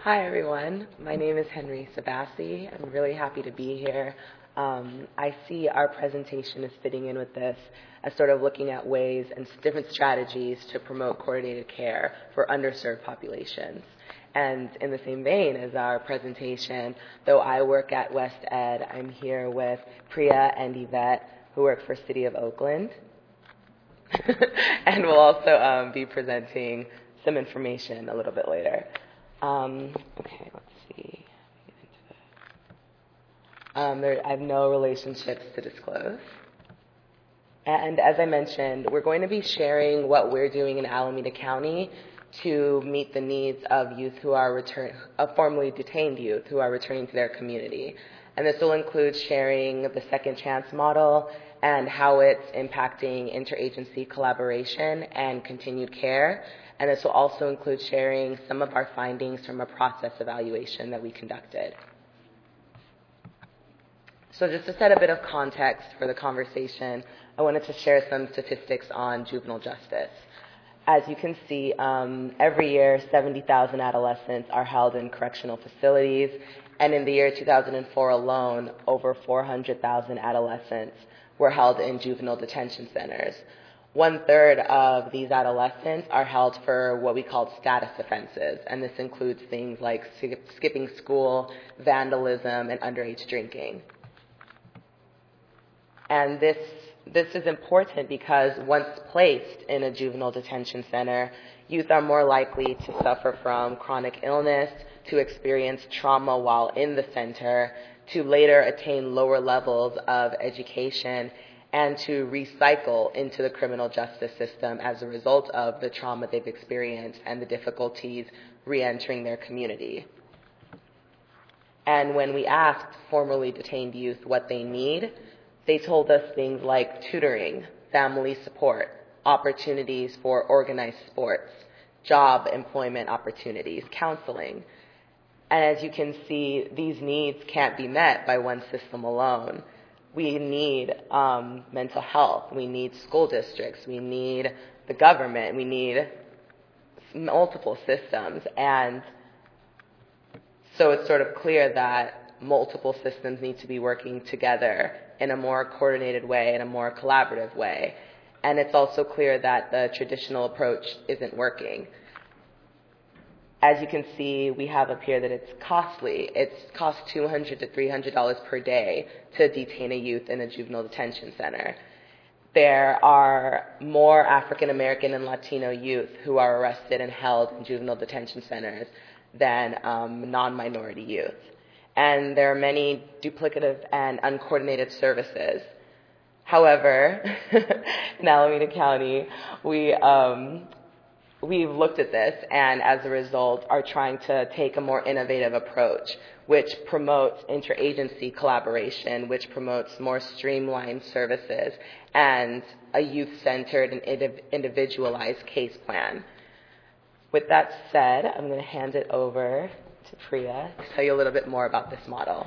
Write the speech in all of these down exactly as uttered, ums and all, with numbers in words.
Hi, everyone. My name is Henry Sabassi. I'm really happy to be here. Um, I see our presentation is fitting in with this as sort of looking at ways and different strategies to promote coordinated care for underserved populations. And in the same vein as our presentation, though I work at West Ed, I'm here with Priya and Yvette, who work for City of Oakland. And we'll also um, be presenting some information a little bit later. Um, okay, let's see. Um, there, I have no relationships to disclose. And as I mentioned, we're going to be sharing what we're doing in Alameda County to meet the needs of youth who are return, of formerly detained youth who are returning to their community. And this will include sharing the Second Chance model and how it's impacting interagency collaboration and continued care. And this will also include sharing some of our findings from a process evaluation that we conducted. So just to set a bit of context for the conversation, I wanted to share some statistics on juvenile justice. As you can see, um, every year, seventy thousand adolescents are held in correctional facilities, and in the year two thousand four alone, over four hundred thousand adolescents were held in juvenile detention centers. One-third of these adolescents are held for what we call status offenses, and this includes things like skipping school, vandalism, and underage drinking. And this this is important because once placed in a juvenile detention center, youth are more likely to suffer from chronic illness, to experience trauma while in the center, to later attain lower levels of education, and to recycle into the criminal justice system as a result of the trauma they've experienced and the difficulties re-entering their community. And when we asked formerly detained youth what they need, they told us things like tutoring, family support, opportunities for organized sports, job employment opportunities, counseling. And as you can see, these needs can't be met by one system alone. We need um, mental health, we need school districts, we need the government, we need multiple systems. And so it's sort of clear that multiple systems need to be working together in a more coordinated way, in a more collaborative way. And it's also clear that the traditional approach isn't working. As you can see, we have up here that it's costly. It costs two hundred to three hundred dollars per day to detain a youth in a juvenile detention center. There are more African American and Latino youth who are arrested and held in juvenile detention centers than um, non-minority youth. And there are many duplicative and uncoordinated services. However, in Alameda County, we um, we've looked at this and as a result are trying to take a more innovative approach which promotes interagency collaboration, which promotes more streamlined services and a youth-centered and individualized case plan. With that said, I'm going to hand it over to Priya to tell you a little bit more about this model.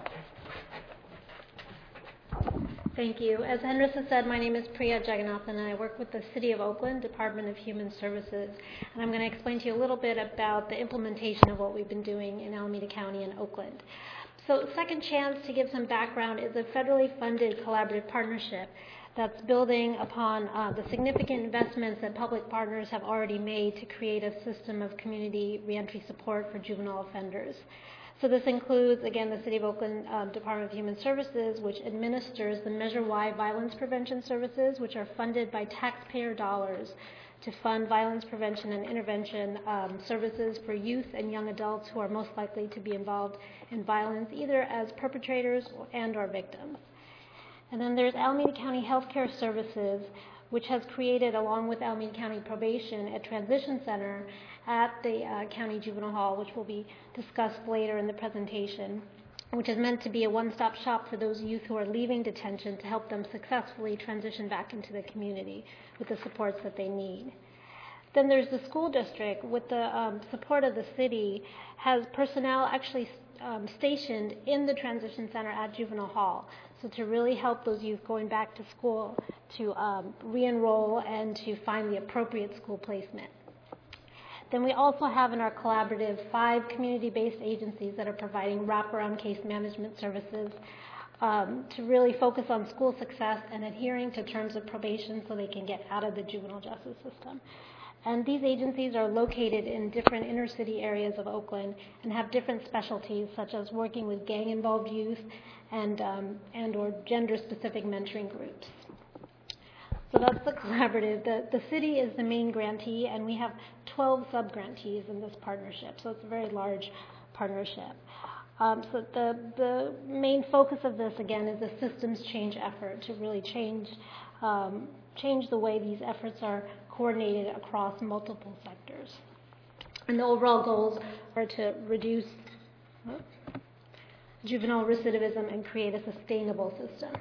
Thank you. As Henrissa said, my name is Priya Jagannathan, and I work with the City of Oakland Department of Human Services. And I'm going to explain to you a little bit about the implementation of what we've been doing in Alameda County and Oakland. So Second Chance, to give some background, is a federally funded collaborative partnership that's building upon uh, the significant investments that public partners have already made to create a system of community reentry support for juvenile offenders. So this includes, again, the City of Oakland um, Department of Human Services, which administers the Measure Y violence prevention services, which are funded by taxpayer dollars to fund violence prevention and intervention um, services for youth and young adults who are most likely to be involved in violence, either as perpetrators and or victims. And then there's Alameda County Healthcare Services, which has created, along with Alameda County Probation, a transition center at the uh, County Juvenile Hall, which will be discussed later in the presentation, which is meant to be a one-stop shop for those youth who are leaving detention to help them successfully transition back into the community with the supports that they need. Then there's the school district, with the um, support of the city, has personnel actually um, stationed in the transition center at Juvenile Hall. So to really help those youth going back to school to um, re-enroll and to find the appropriate school placement. Then we also have in our collaborative five community-based agencies that are providing wraparound case management services um, to really focus on school success and adhering to terms of probation so they can get out of the juvenile justice system. And these agencies are located in different inner city areas of Oakland and have different specialties, such as working with gang-involved youth and, um, and or gender-specific mentoring groups. So that's the collaborative. The, the city is the main grantee, and we have twelve sub-grantees in this partnership, so it's a very large partnership. Um, so the, the main focus of this, again, is a systems change effort to really change, um, change the way these efforts are coordinated across multiple sectors. And the overall goals are to reduce oh, juvenile recidivism and create a sustainable system.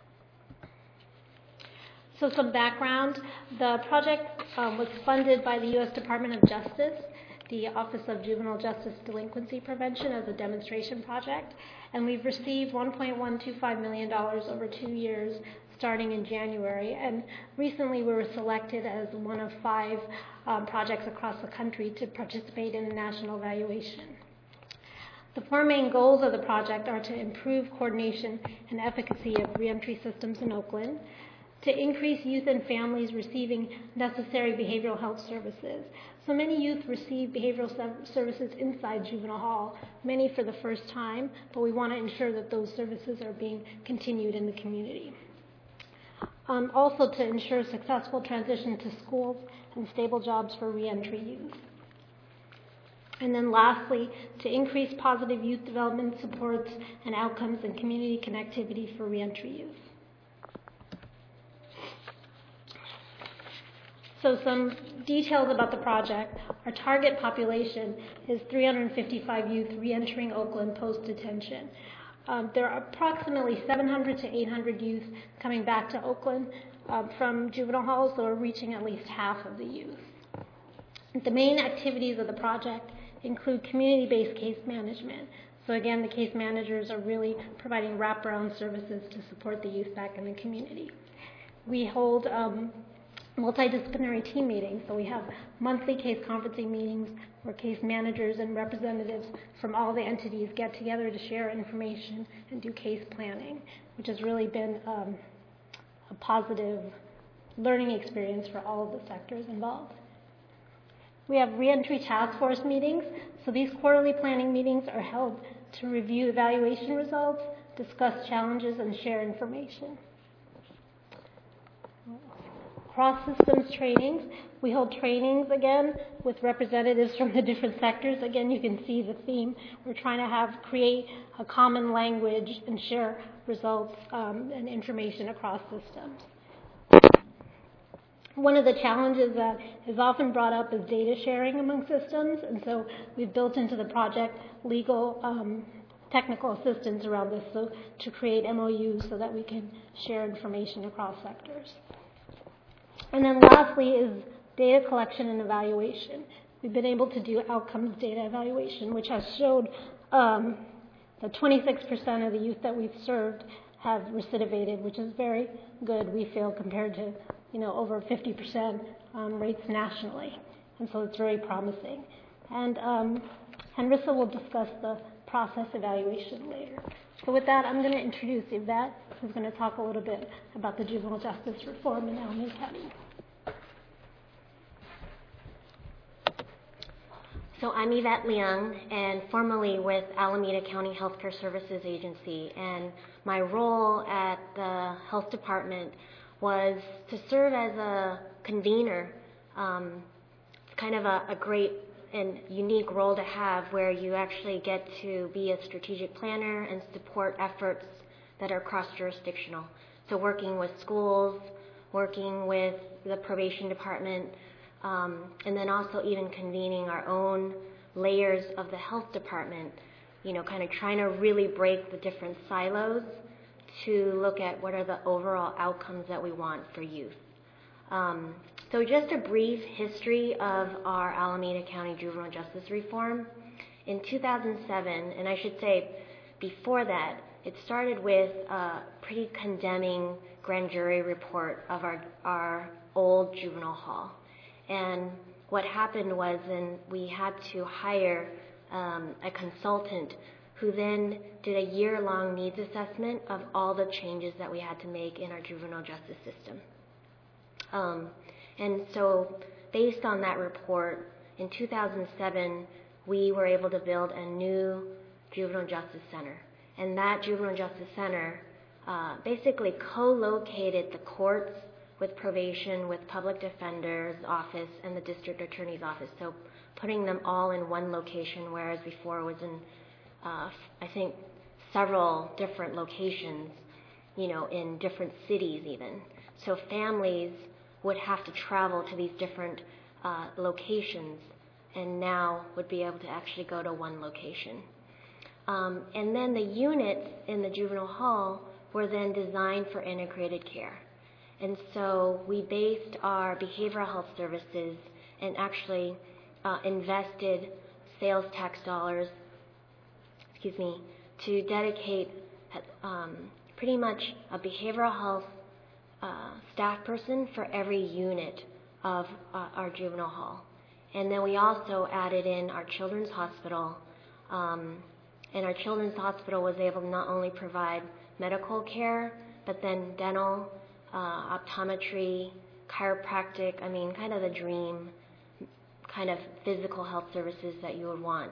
So some background. The project um, was funded by the U S Department of Justice, the Office of Juvenile Justice Delinquency Prevention, as a demonstration project. And we've received one point one two five million dollars over two years starting in January. And recently we were selected as one of five um, projects across the country to participate in a national evaluation. The four main goals of the project are to improve coordination and efficacy of reentry systems in Oakland, to increase youth and families receiving necessary behavioral health services. So many youth receive behavioral services inside juvenile hall, many for the first time, but we want to ensure that those services are being continued in the community. Um, also to ensure successful transition to schools and stable jobs for reentry youth. And then lastly, to increase positive youth development supports and outcomes and community connectivity for reentry youth. So some details about the project. Our target population is three hundred fifty-five youth reentering Oakland post-detention. Um, there are approximately seven hundred to eight hundred youth coming back to Oakland uh, from juvenile halls, so we're reaching at least half of the youth. The main activities of the project include community-based case management. So again, the case managers are really providing wraparound services to support the youth back in the community. We hold um, multidisciplinary team meetings. So we have monthly case conferencing meetings where case managers and representatives from all the entities get together to share information and do case planning, which has really been um, a positive learning experience for all of the sectors involved. We have reentry task force meetings. So these quarterly planning meetings are held to review evaluation results, discuss challenges, and share information. Cross-systems trainings. We hold trainings, again, with representatives from the different sectors. Again, you can see the theme. We're trying to have create a common language and share results um, and information across systems. One of the challenges that is often brought up is data sharing among systems, and so we've built into the project legal um, technical assistance around this, so to create M O Us so that we can share information across sectors. And then lastly is data collection and evaluation. We've been able to do outcomes data evaluation, which has showed um, that twenty-six percent of the youth that we've served have recidivated, which is very good, we feel, compared to you know over fifty percent um, rates nationally. And so it's very promising. And um, Henrissa will discuss the process evaluation later. So with that, I'm going to introduce Yvette, who's going to talk a little bit about the juvenile justice reform in Alameda County. So I'm Yvette Leung, and formerly with Alameda County Healthcare Services Agency, and my role at the health department was to serve as a convener. Um, it's kind of a, a great and unique role to have, where you actually get to be a strategic planner and support efforts that are cross-jurisdictional. So working with schools, working with the probation department, um, and then also even convening our own layers of the health department, you know, kind of trying to really break the different silos to look at what are the overall outcomes that we want for youth. Um, so just a brief history of our Alameda County juvenile justice reform. In two thousand seven, and I should say before that, it started with a pretty condemning grand jury report of our, our old juvenile hall. And what happened was then we had to hire um, a consultant who then did a year-long needs assessment of all the changes that we had to make in our juvenile justice system. Um, and so based on that report, in two thousand seven, we were able to build a new juvenile justice center. And that juvenile justice center uh, basically co-located the courts with probation, with public defender's office, and the district attorney's office. So putting them all in one location, whereas before it was in, uh, I think, several different locations, you know, in different cities even. So families would have to travel to these different uh, locations, and now would be able to actually go to one location. Um, and then the units in the juvenile hall were then designed for integrated care. And so we based our behavioral health services and actually uh, invested sales tax dollars, excuse me, to dedicate um, pretty much a behavioral health uh, staff person for every unit of uh, our juvenile hall. And then we also added in our children's hospital, um, and our children's hospital was able to not only provide medical care, but then dental, uh, optometry, chiropractic, I mean, kind of the dream kind of physical health services that you would want.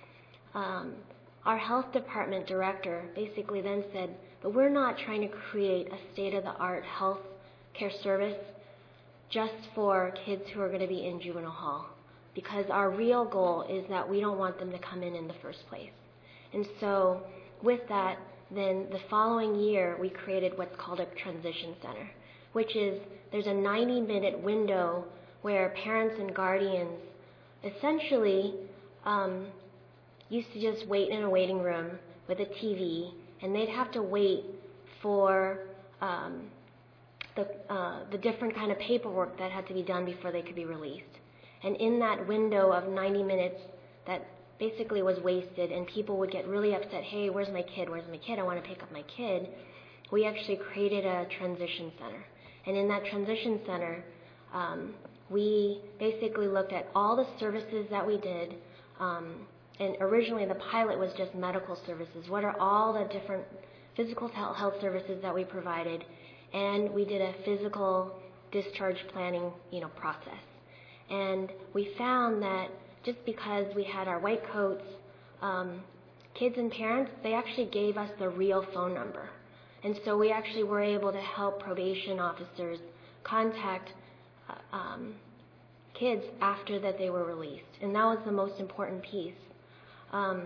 Um, our health department director basically then said, but we're not trying to create a state-of-the-art health care service just for kids who are going to be in juvenile hall, because our real goal is that we don't want them to come in in the first place. And so with that, then the following year we created what's called a transition center, which is there's a ninety minute window where parents and guardians essentially um, used to just wait in a waiting room with a T V, and they'd have to wait for um, the, uh, the different kind of paperwork that had to be done before they could be released. And in that window of ninety minutes that basically was wasted, and people would get really upset, hey, where's my kid, where's my kid, I want to pick up my kid, we actually created a transition center. And in that transition center, um, we basically looked at all the services that we did, um, and originally the pilot was just medical services. What are all the different physical health services that we provided? And we did a physical discharge planning, you know, process. And we found that just because we had our white coats, um, kids and parents, they actually gave us the real phone number. And so we actually were able to help probation officers contact uh, um, kids after that they were released. And that was the most important piece. Um,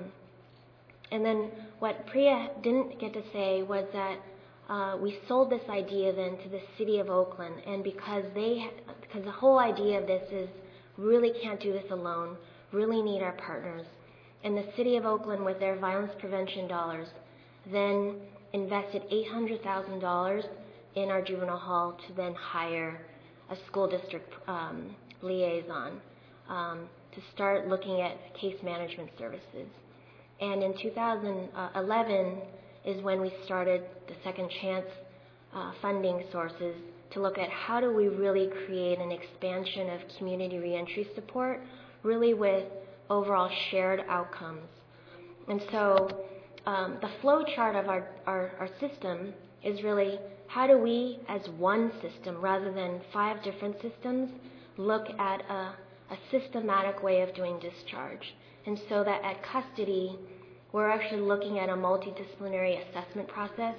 and then what Priya didn't get to say was that uh, we sold this idea then to the city of Oakland, and because they, because the whole idea of this is really can't do this alone, really need our partners. And the city of Oakland, with their violence prevention dollars, then invested eight hundred thousand dollars in our juvenile hall to then hire a school district um, liaison um, to start looking at case management services. And in two thousand eleven is when we started the Second Chance uh, funding sources to look at how do we really create an expansion of community reentry support, really with overall shared outcomes. And so um, the flow chart of our, our, our system is really how do we, as one system rather than five different systems, look at a, a systematic way of doing discharge. And so that at custody, we're actually looking at a multidisciplinary assessment process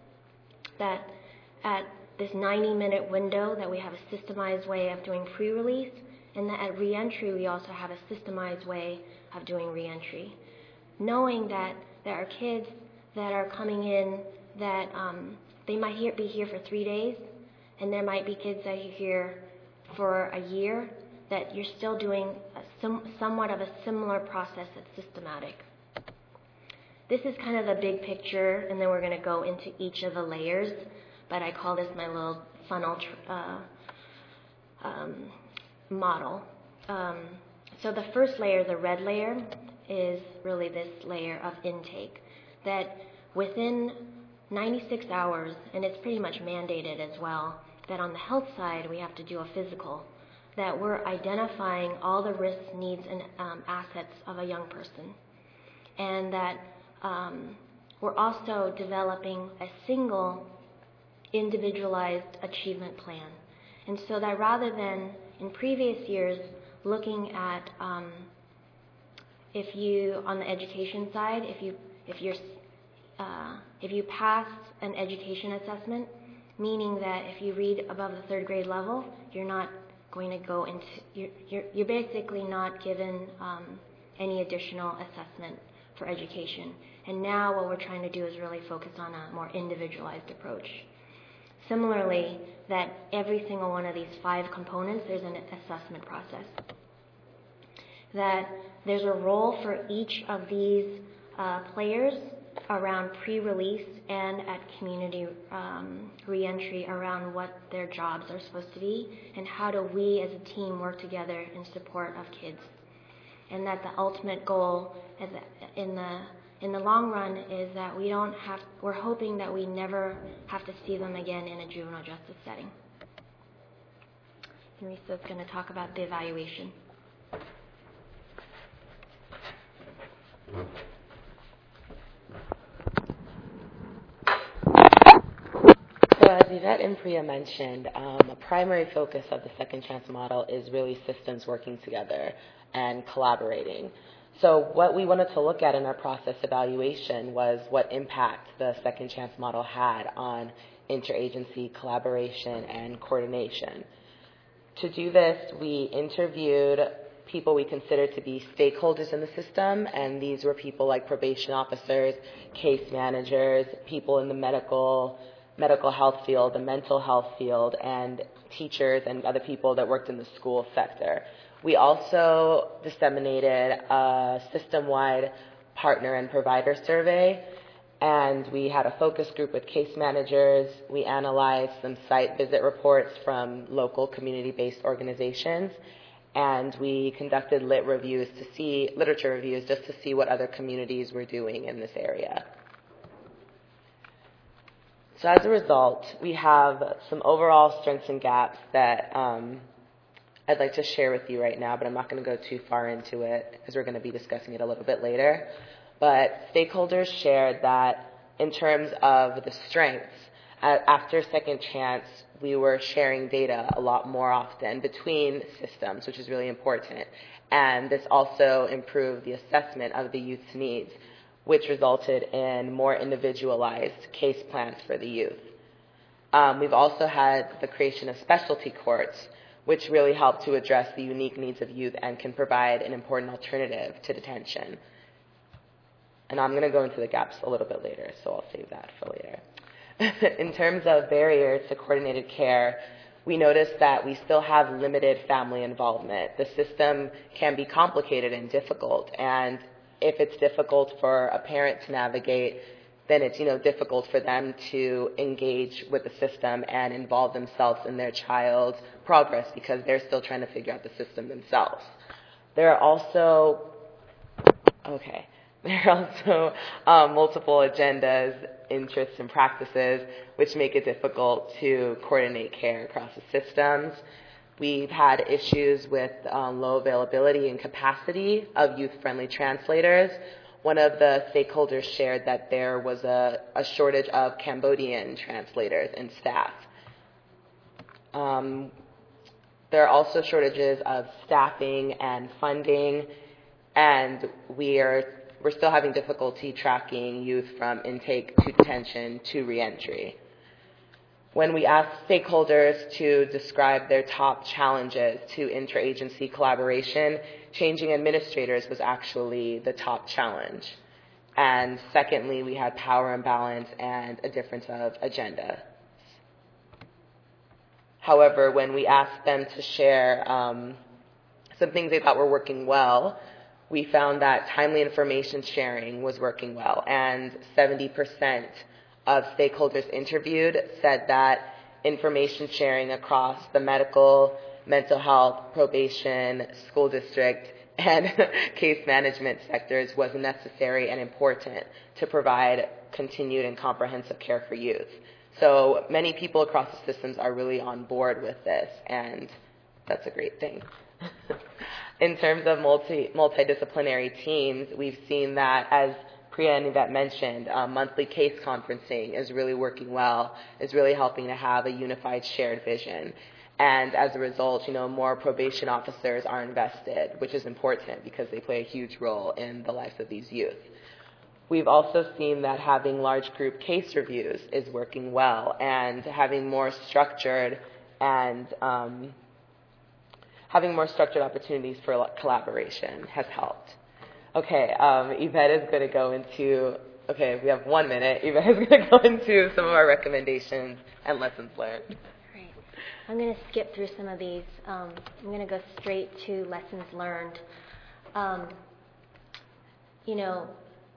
that at this ninety minute window that we have a systemized way of doing pre-release, and that at reentry we also have a systemized way of doing reentry. Knowing that there are kids that are coming in that um, they might here, be here for three days, and there might be kids that are here for a year, that you're still doing a sim- somewhat of a similar process that's systematic. This is kind of the big picture, and then we're going to go into each of the layers, but I call this my little funnel tr- uh, um, model. Um, so the first layer, the red layer, is really this layer of intake, that within ninety-six hours, and it's pretty much mandated as well, that on the health side we have to do a physical. that we're identifying all the risks, needs, and um, assets of a young person, and that um, we're also developing a single individualized achievement plan. And so that rather than in previous years looking at um, if you, on the education side, if you if you're uh, if you pass an education assessment, meaning that if you read above the third grade level, you're not going to go into you're you're, you're basically not given um, any additional assessment for education. And now what we're trying to do is really focus on a more individualized approach. Similarly, that every single one of these five components, there's an assessment process. That there's a role for each of these uh, players around pre-release and at community um, reentry around what their jobs are supposed to be and how do we as a team work together in support of kids. And that the ultimate goal is that in the in the long run is that we don't have, we're hoping that we never have to see them again in a juvenile justice setting. Marissa's going to talk about the evaluation. So as Yvette and Priya mentioned, um, a primary focus of the Second Chance model is really systems working together and collaborating. So what we wanted to look at in our process evaluation was what impact the Second Chance model had on interagency collaboration and coordination. To do this, we interviewed people we considered to be stakeholders in the system, and these were people like probation officers, case managers, people in the medical medical health field, the mental health field, and teachers and other people that worked in the school sector. We also disseminated a system-wide partner and provider survey, and we had a focus group with case managers. We analyzed some site visit reports from local community-based organizations, and we conducted lit reviews to see, literature reviews just to see what other communities were doing in this area. So as a result, we have some overall strengths and gaps that um, I'd like to share with you right now, but I'm not going to go too far into it because we're going to be discussing it a little bit later. But stakeholders shared that in terms of the strengths, uh, after Second Chance, we were sharing data a lot more often between systems, which is really important. And this also improved the assessment of the youth's needs, which resulted in more individualized case plans for the youth. Um, we've also had the creation of specialty courts, which really help to address the unique needs of youth and can provide an important alternative to detention. And I'm going to go into the gaps a little bit later, so I'll save that for later. In terms of barriers to coordinated care, we noticed that we still have limited family involvement. The system can be complicated and difficult, and if it's difficult for a parent to navigate, then it's, you know, difficult for them to engage with the system and involve themselves in their child's progress because they're still trying to figure out the system themselves. There are also, okay, there are also um, multiple agendas, interests, and practices which make it difficult to coordinate care across the systems. We've had issues with um, low availability and capacity of youth-friendly translators. One of the stakeholders shared that there was a, a shortage of Cambodian translators and staff. Um, there are also shortages of staffing and funding, and we are, we're still having difficulty tracking youth from intake to detention to reentry. When we asked stakeholders to describe their top challenges to interagency collaboration, changing administrators was actually the top challenge. And secondly, we had power imbalance and a difference of agenda. However, when we asked them to share um, some things they thought were working well, we found that timely information sharing was working well, and seventy percent of stakeholders interviewed said that information sharing across the medical, mental health, probation, school district, and case management sectors was necessary and important to provide continued and comprehensive care for youth. So many people across the systems are really on board with this, and that's a great thing. In terms of multi multidisciplinary teams, we've seen that, as Priya and Yvette mentioned, uh, monthly case conferencing is really working well, is really helping to have a unified shared vision. And as a result, you know, more probation officers are invested, which is important because they play a huge role in the lives of these youth. We've also seen that having large group case reviews is working well, and having more structured and um, having more structured opportunities for collaboration has helped. Okay, um, Yvette is going to go into, okay, we have one minute. Yvette is going to go into some of our recommendations and lessons learned. Great. I'm going to skip through some of these. Um, I'm going to go straight to lessons learned. Um, you know,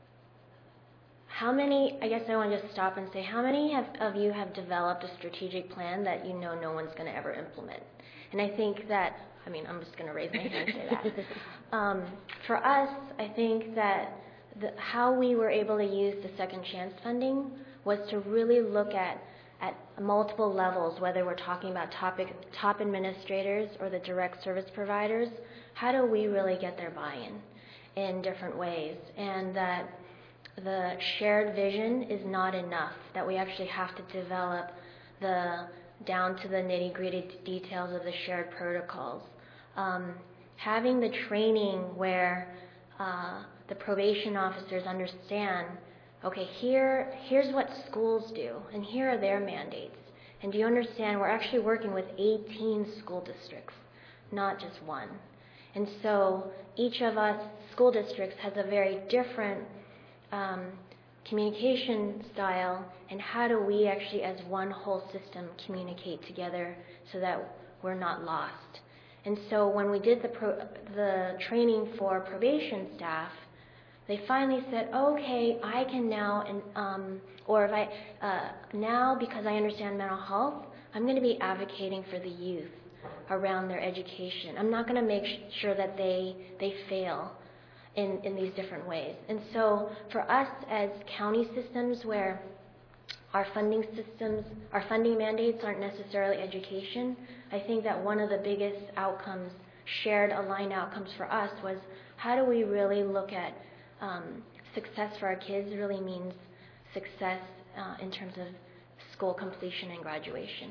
how many, I guess I want to just stop and say, how many have, of you have developed a strategic plan that you know no one's going to ever implement? And I think that, I mean, I'm just going to raise my hand and say that. Um, for us, I think that the, how we were able to use the Second Chance funding was to really look at, at multiple levels, whether we're talking about topic, top administrators or the direct service providers. How do we really get their buy-in in different ways? And that the shared vision is not enough, that we actually have to develop the down to the nitty-gritty details of the shared protocols. Um, having the training where uh, the probation officers understand, okay, here, here's what schools do, and here are their mandates. And do you understand, we're actually working with eighteen school districts, not just one. And so each of us school districts has a very different um, communication style, and how do we actually as one whole system communicate together so that we're not lost. And so when we did the, pro, the training for probation staff, they finally said, okay, I can now, and, um, or if I, uh, now because I understand mental health, I'm going to be advocating for the youth around their education. I'm not going to make sure that they, they fail in, in these different ways. And so for us as county systems where our funding systems, our funding mandates aren't necessarily education, I think that one of the biggest outcomes, shared aligned outcomes for us was how do we really look at um, success for our kids really means success uh, in terms of school completion and graduation.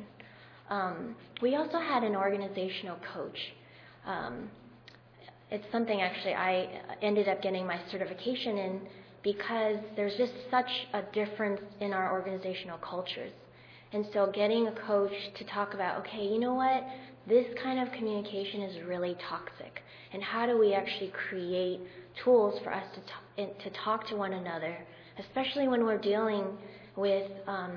Um, we also had an organizational coach. Um, it's something actually I ended up getting my certification in because there's just such a difference in our organizational cultures. And so getting a coach to talk about, okay, you know what, this kind of communication is really toxic. And how do we actually create tools for us to, t- to talk to one another, especially when we're dealing with, um,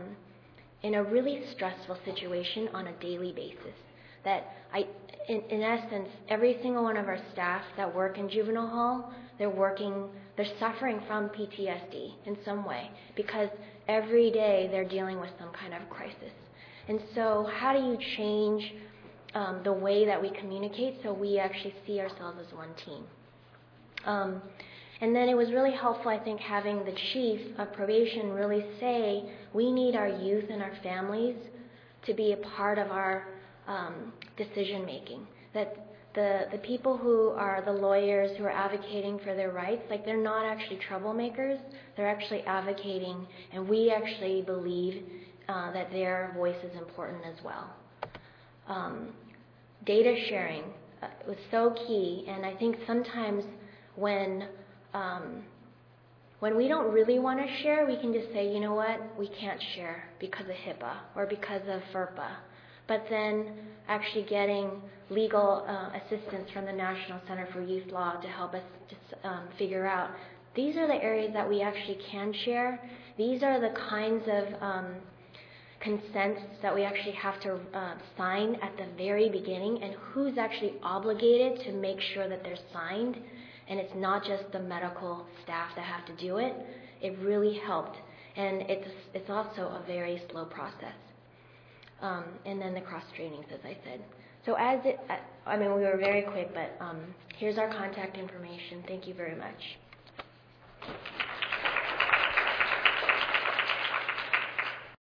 in a really stressful situation on a daily basis. That I, in, in essence, every single one of our staff that work in juvenile hall, they're working, they're suffering from P T S D in some way because every day they're dealing with some kind of crisis. And so how do you change um, the way that we communicate so we actually see ourselves as one team? Um, and then it was really helpful, I think, having the chief of probation really say, we need our youth and our families to be a part of our um, decision making. That the, the people who are the lawyers who are advocating for their rights, like they're not actually troublemakers, they're actually advocating, and we actually believe uh, that their voice is important as well. Um, data sharing uh, was so key, and I think sometimes when um, when we don't really want to share, we can just say, you know what, we can't share because of HIPAA or because of FERPA. But then actually getting legal uh, assistance from the National Center for Youth Law to help us just um, figure out, these are the areas that we actually can share. These are the kinds of um, consents that we actually have to uh, sign at the very beginning, and who's actually obligated to make sure that they're signed. And it's not just the medical staff that have to do it. It really helped. And it's, it's also a very slow process. Um, and then the cross trainings, as I said. So as it, I mean, we were very quick, but um, here's our contact information. Thank you very much.